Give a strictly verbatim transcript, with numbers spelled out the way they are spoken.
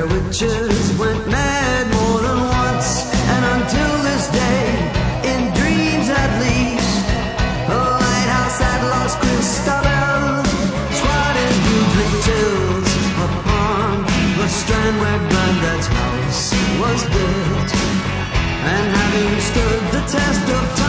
witches went mad more than once, and until this day, in dreams at least, the lighthouse at Los Cristobal squatted hugely tills upon the strand where Grandad's house was built. And having stood the test of time,